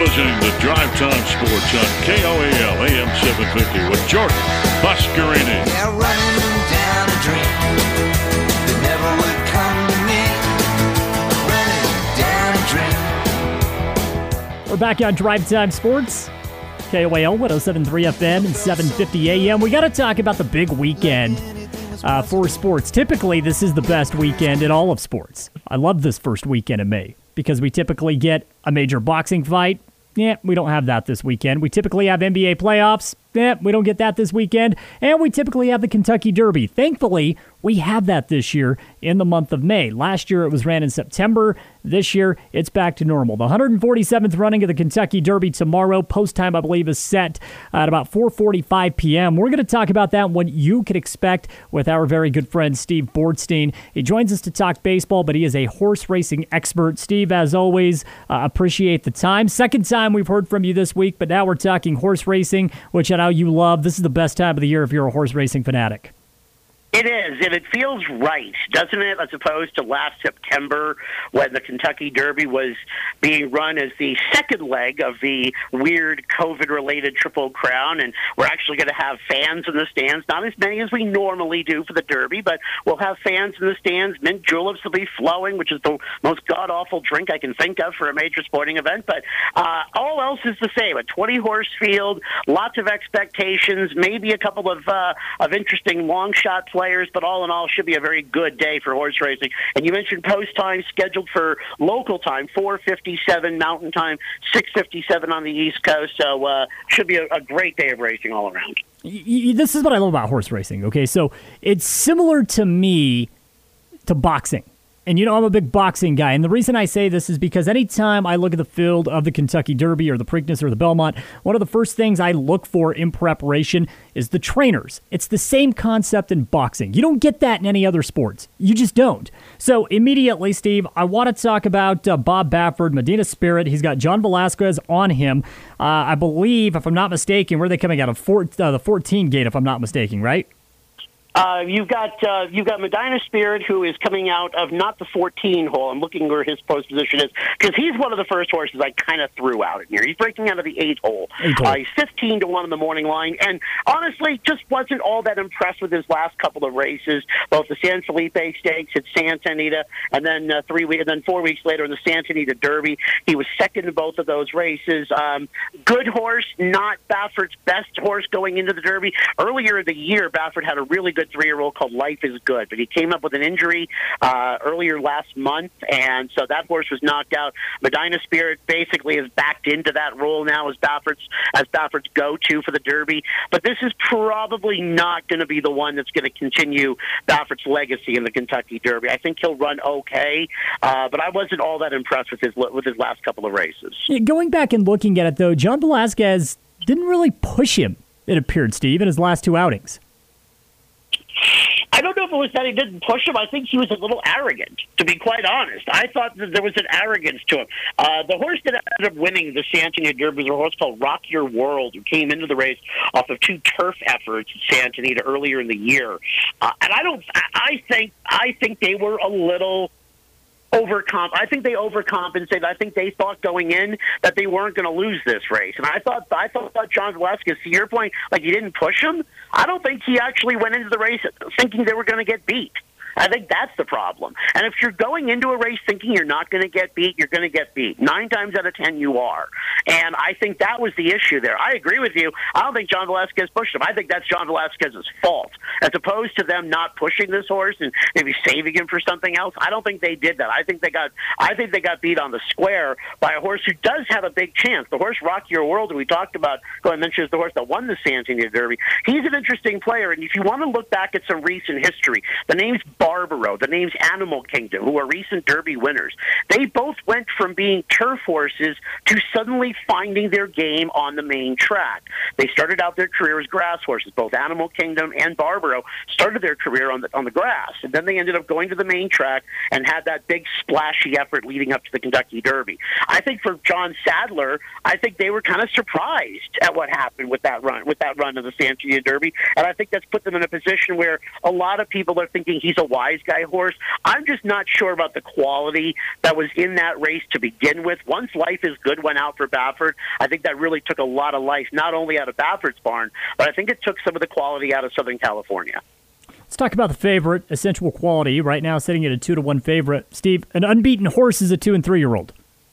listening to Drive Time Sports on KOAL AM 750 with Jordan Buscarini. Yeah, running down a dream that never would come to me. Running down a dream. We're back on Drive Time Sports, KOAL 107.3 FM and 750 AM. We got to talk about the big weekend for sports. Typically, this is the best weekend in all of sports. I love this first weekend in May because we typically get a major boxing fight. Yeah, we don't have that this weekend. We typically have NBA playoffs. Yeah, we don't get that this weekend. And we typically have the Kentucky Derby. Thankfully, we have that this year in the month of May. Last year, it was ran in September. This year, it's back to normal. The 147th running of the Kentucky Derby tomorrow. Post time, I believe, is set at about 4:45 p.m. We're going to talk about that and what you could expect with our very good friend, Steve Bortstein. He joins us to talk baseball, but he is a horse racing expert. Steve, as always, appreciate the time. Second time we've heard from you this week, but now we're talking horse racing, which I know you love. This is the best time of the year if you're a horse racing fanatic. It is, and it feels right, doesn't it, as opposed to last September when the Kentucky Derby was being run as the second leg of the weird COVID-related Triple Crown, and we're actually going to have fans in the stands, not as many as we normally do for the Derby, but we'll have fans in the stands. Mint juleps will be flowing, which is the most god-awful drink I can think of for a major sporting event, but all else is the same. A 20-horse field, lots of expectations, maybe a couple of interesting long-shot players, but all in all, should be a very good day for horse racing. And you mentioned post time scheduled for local time, 4:57 Mountain Time, 6:57 on the East Coast. So should be a great day of racing all around. This is what I love about horse racing. Okay, so it's similar to me to boxing. And you know I'm a big boxing guy, and the reason I say this is because anytime I look at the field of the Kentucky Derby or the Preakness or the Belmont, one of the first things I look for in preparation is the trainers. It's the same concept in boxing. You don't get that in any other sports. You just don't. So immediately, Steve, I want to talk about Bob Baffert, Medina Spirit. He's got John Velasquez on him. I believe, if I'm not mistaken, where are they coming out of? The 14 gate, if I'm not mistaken, right? You've got Medina Spirit, who is coming out of not the 14 hole. I'm looking where his post position is because he's one of the first horses I kind of threw out in here. He's breaking out of the 8 hole. He's 15-1 on the morning line, and honestly, just wasn't all that impressed with his last couple of races, both the San Felipe Stakes at Santa Anita, and then 4 weeks later in the Santa Anita Derby. He was second in both of those races. Good horse, not Baffert's best horse going into the Derby. Earlier in the year, Baffert had a really good 3-year-old called Life is Good, but he came up with an injury earlier last month, and so that horse was knocked out. Medina Spirit basically is backed into that role now as Baffert's go-to for the Derby, but this is probably not going to be the one that's going to continue Baffert's legacy in the Kentucky Derby. I think he'll run okay, but I wasn't all that impressed with his last couple of races. Yeah, going back and looking at it, though, John Velasquez didn't really push him, it appeared, Steve, in his last 2 outings. I don't know if it was that he didn't push him. I think he was a little arrogant, to be quite honest. I thought that there was an arrogance to him. The horse that ended up winning the Santa Anita Derby was a horse called Rock Your World, who came into the race off of 2 turf efforts at Santa Anita earlier in the year. And I think they were a little I think they overcompensated. I think they thought going in that they weren't going to lose this race. And I thought John Velasquez, to your point, like he didn't push him. I don't think he actually went into the race thinking they were going to get beat. I think that's the problem. And if you're going into a race thinking you're not going to get beat, you're going to get beat. 9 times out of 10, you are. And I think that was the issue there. I agree with you. I don't think John Velasquez pushed him. I think that's John Velasquez's fault. As opposed to them not pushing this horse and maybe saving him for something else, I don't think they did that. I think they got beat on the square by a horse who does have a big chance. The horse Rock Your World, who we talked about, who I mentioned is the horse that won the Santa Anita Derby. He's an interesting player, and if you want to look back at some recent history, the name's Barbaro, the name's Animal Kingdom, who are recent Derby winners. They both went from being turf horses to suddenly finding their game on the main track. They started out their career as grass horses. Both Animal Kingdom and Barbaro started their career on the grass, and then they ended up going to the main track and had that big splashy effort leading up to the Kentucky Derby. I think for John Sadler, I think they were kind of surprised at what happened with that run of the Santa Anita Derby, and I think that's put them in a position where a lot of people are thinking he's a wise guy horse. I'm just not sure about the quality that was in that race to begin with. Once Life is Good went out for Baffert. I think that really took a lot of life, not only out of Baffert's barn, but I think it took some of the quality out of Southern California. Let's talk about the favorite, Essential Quality, right now sitting at a 2-1 favorite. Steve, an unbeaten horse is a 2- and 3-year-old.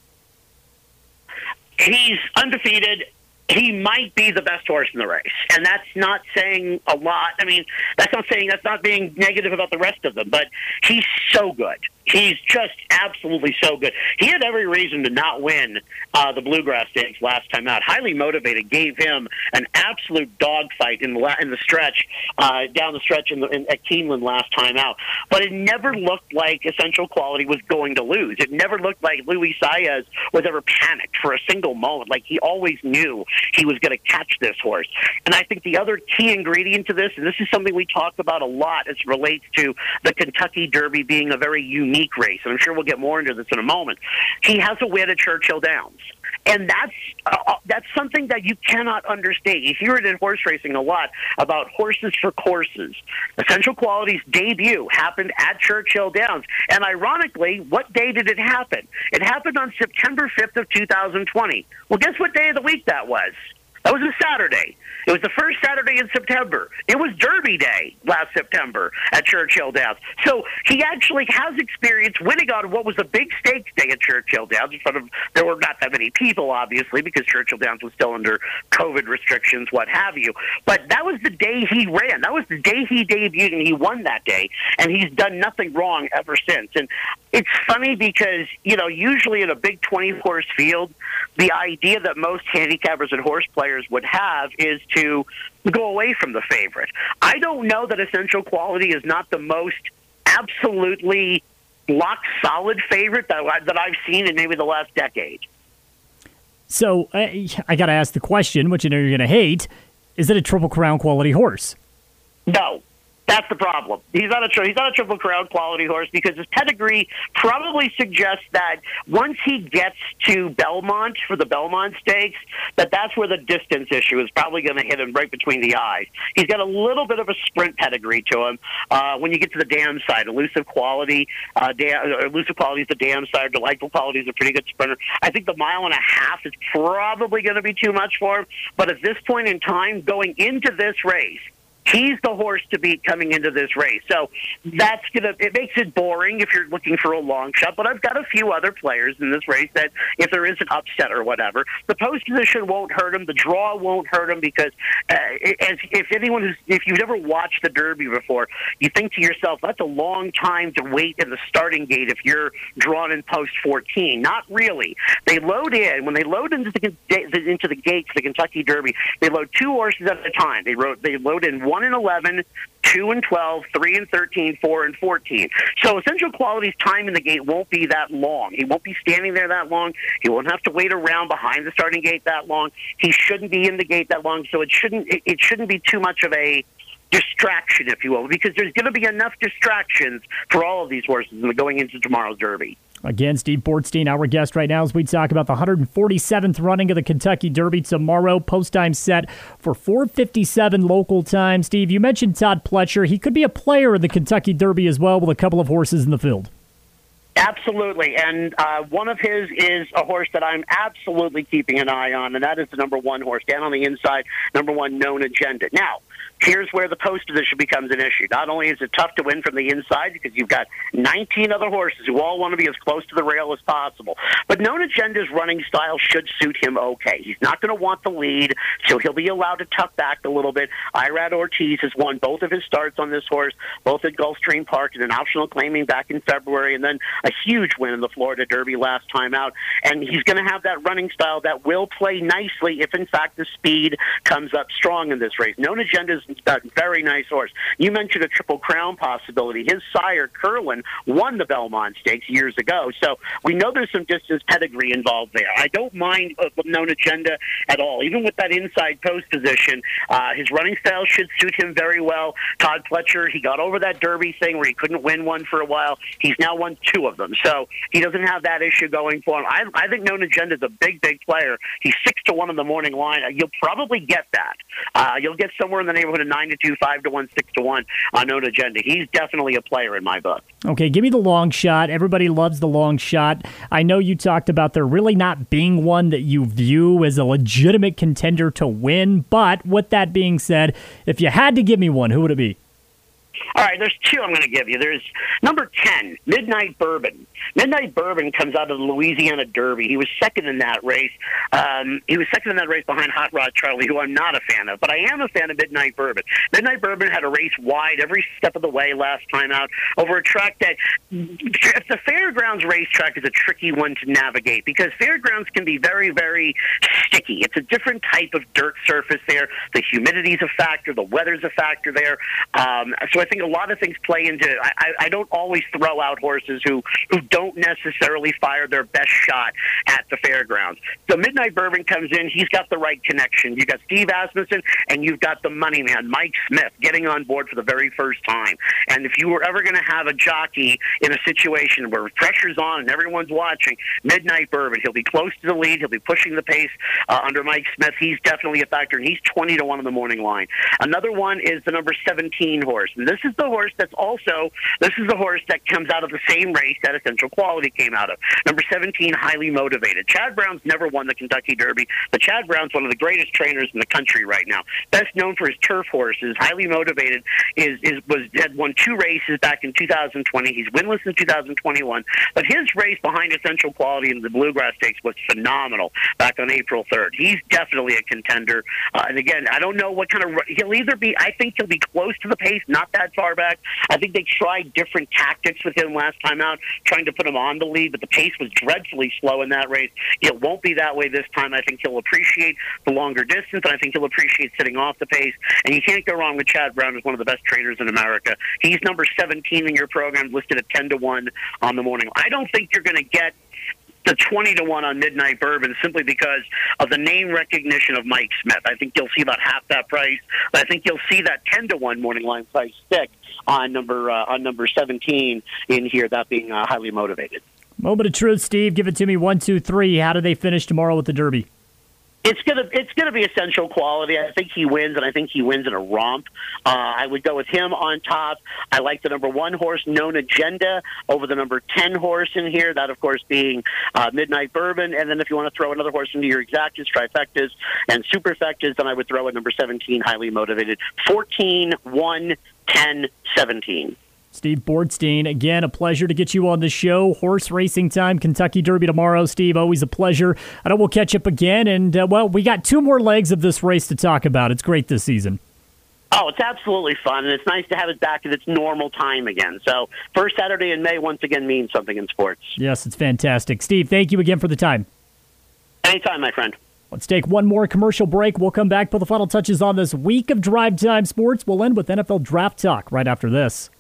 He's undefeated. He might be the best horse in the race, and that's not saying a lot. I mean, that's not being negative about the rest of them, but he's so good. He's just absolutely so good. He had every reason to not win the Bluegrass Stakes last time out. Highly motivated, gave him an absolute dogfight in the stretch, down the stretch at Keeneland last time out. But it never looked like Essential Quality was going to lose. It never looked like Luis Saez was ever panicked for a single moment. Like, he always knew he was going to catch this horse. And I think the other key ingredient to this, and this is something we talk about a lot as it relates to the Kentucky Derby being a very unique race, and I'm sure we'll get more into this in a moment. He has a win at Churchill Downs. And that's something that you cannot understate. You hear it in horse racing a lot about horses for courses. Essential Quality's debut happened at Churchill Downs. And ironically, what day did it happen? It happened on September 5th of 2020. Well, guess what day of the week that was? That was a Saturday. It was the first Saturday in September. It was Derby Day last September at Churchill Downs. So he actually has experience winning on what was a big stakes day at Churchill Downs. In front of, there were not that many people, obviously, because Churchill Downs was still under COVID restrictions, what have you. But that was the day he ran. That was the day he debuted, and he won that day. And he's done nothing wrong ever since. And it's funny because, usually in a big 20-horse field, the idea that most handicappers and horse players would have is to go away from the favorite. I don't know that Essential Quality is not the most absolutely lock-solid favorite that I've seen in maybe the last decade. So I got to ask the question, which I know you're going to hate. Is it a Triple Crown quality horse? No. That's the problem. He's not a Triple Crown quality horse because his pedigree probably suggests that once he gets to Belmont for the Belmont Stakes, that's where the distance issue is probably going to hit him right between the eyes. He's got a little bit of a sprint pedigree to him. When you get to the dam side, Elusive Quality is the dam side. Delightful Quality is a pretty good sprinter. I think the 1.5 miles is probably going to be too much for him. But at this point in time, going into this race, he's the horse to beat coming into this race. So it makes it boring if you're looking for a long shot. But I've got a few other players in this race that if there is an upset or whatever, the post position won't hurt him. The draw won't hurt him because if you've never watched the Derby before, you think to yourself, that's a long time to wait in the starting gate if you're drawn in post 14. Not really. They load in. When they load into the gates, the Kentucky Derby, they load 2 horses at a time. They load in 1 and 11, 2 and 12, 3 and 13, 4 and 14. So Essential Quality's time in the gate won't be that long. He won't be standing there that long. He won't have to wait around behind the starting gate that long. He shouldn't be in the gate that long. So it shouldn't be too much of a distraction, if you will, because there's going to be enough distractions for all of these horses going into tomorrow's Derby. Again, Steve Bortstein, our guest right now, as we talk about the 147th running of the Kentucky Derby tomorrow. Post time set for 4:57 local time. Steve, you mentioned Todd Pletcher. He could be a player in the Kentucky Derby as well with a couple of horses in the field. Absolutely, and one of his is a horse that I'm absolutely keeping an eye on, and that is the number 1 horse, down on the inside, number 1, Known Agenda. Now, here's where the post position becomes an issue. Not only is it tough to win from the inside because you've got 19 other horses who all want to be as close to the rail as possible, but Known Agenda's running style should suit him okay. He's not going to want the lead, so he'll be allowed to tuck back a little bit. Irad Ortiz has won both of his starts on this horse, both at Gulfstream Park and an optional claiming back in February, and then a huge win in the Florida Derby last time out. And he's going to have that running style that will play nicely if, in fact, the speed comes up strong in this race. Known Agenda's a very nice horse. You mentioned a Triple Crown possibility. His sire, Curlin, won the Belmont Stakes years ago. So we know there's some distance pedigree involved there. I don't mind Known Agenda at all. Even with that inside post position, his running style should suit him very well. Todd Pletcher, he got over that Derby thing where he couldn't win one for a while. He's now won 2 of them. So he doesn't have that issue going for him. I think Known Agenda is a big player. He's 6-1 in the morning line. You'll probably get that. You'll get somewhere in the neighborhood at a 9-2, 5-1, 6-1 on Known Agenda. He's definitely a player in my book. Okay, give me the long shot. Everybody loves the long shot. I know you talked about there really not being one that you view as a legitimate contender to win, but with that being said, if you had to give me one, who would it be? All right, there's two I'm going to give you. There's number 10, Midnight Bourbon. Midnight Bourbon comes out of the Louisiana Derby. He was second in that race. Behind Hot Rod Charlie, who I'm not a fan of, but I am a fan of Midnight Bourbon. Midnight Bourbon had a race wide every step of the way last time out over a track that the Fairgrounds racetrack is a tricky one to navigate because Fairgrounds can be very, very sticky. It's a different type of dirt surface there. The humidity's a factor. The weather's a factor there. So I think a lot of things play into. I don't always throw out horses who don't necessarily fire their best shot at the Fairgrounds. So Midnight Bourbon comes in. He's got the right connection. You've got Steve Asmussen, and you've got the money man, Mike Smith, getting on board for the very first time. And if you were ever going to have a jockey in a situation where pressure's on and everyone's watching, Midnight Bourbon, he'll be close to the lead. He'll be pushing the pace under Mike Smith. He's definitely a factor, and he's 20-1 on the morning line. Another one is the number 17 horse. And this is the horse that comes out of the same race that Essential Quality came out of. Number 17, Highly Motivated. Chad Brown's never won the Kentucky Derby, but Chad Brown's one of the greatest trainers in the country right now. Best known for his turf horses. Highly Motivated had won 2 races back in 2020. He's winless in 2021, but his race behind Essential Quality in the Bluegrass Stakes was phenomenal back on April 3rd. He's definitely a contender. And again, I don't know what kind of he'll either be. I think he'll be close to the pace, not that far back. I think they tried different tactics with him last time out, trying to put him on the lead, but the pace was dreadfully slow in that race. It won't be that way this time. I think he'll appreciate the longer distance, and I think he'll appreciate sitting off the pace. And you can't go wrong with Chad Brown as one of the best trainers in America. He's number 17 in your program, listed at 10-1 on the morning. I don't think you're going to get the 20-1 on Midnight Bourbon simply because of the name recognition of Mike Smith. I think you'll see about half that price, but I think you'll see that 10-1 morning line price stick on number 17 in here, that being Highly Motivated. Moment of truth, Steve. Give it to me. 1, 2, 3. How do they finish tomorrow with the Derby? It's gonna be Essential Quality. I think he wins, and I think he wins in a romp. I would go with him on top. I like the number 1 horse, Known Agenda, over the number 10 horse in here. That, of course, being Midnight Bourbon. And then if you want to throw another horse into your exactas, trifectas, and superfectas, then I would throw in number 17, Highly Motivated. 14, 1, 10, 17. Steve Bornstein, again, a pleasure to get you on the show. Horse racing time, Kentucky Derby tomorrow. Steve, always a pleasure. I know we'll catch up again, and, we got 2 more legs of this race to talk about. It's great this season. Oh, it's absolutely fun, and it's nice to have it back at its normal time again. So, first Saturday in May once again means something in sports. Yes, it's fantastic. Steve, thank you again for the time. Anytime, my friend. Let's take one more commercial break. We'll come back, put the final touches on this week of Drive Time Sports. We'll end with NFL Draft Talk right after this.